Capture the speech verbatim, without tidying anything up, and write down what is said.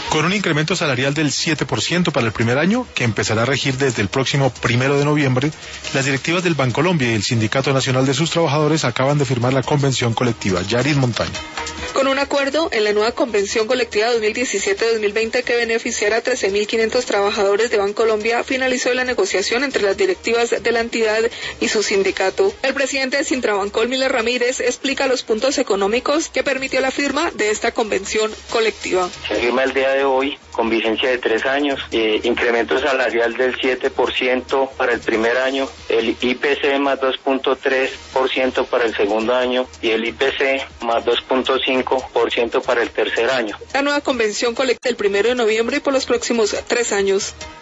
Con un incremento salarial del siete por ciento para el primer año, que empezará a regir desde el próximo primero de noviembre, las directivas del Bancolombia y el Sindicato Nacional de sus Trabajadores acaban de firmar la convención colectiva. Yaris Montaño. Con un acuerdo en la nueva Convención Colectiva dos mil diecisiete dos mil veinte que beneficiará a trece mil quinientos trabajadores de Bancolombia, finalizó la negociación entre las directivas de la entidad y su sindicato. El presidente de Sintrabancol, Miller Ramírez, explica los puntos económicos que permitió la firma de esta convención colectiva. Se firma el día de hoy con vigencia de tres años, eh, incremento salarial del siete por ciento para el primer año, el I P C más dos punto tres por ciento para el segundo año y el I P C más dos punto cinco por ciento para el tercer año. La nueva convención colectiva el primero de noviembre y por los próximos tres años.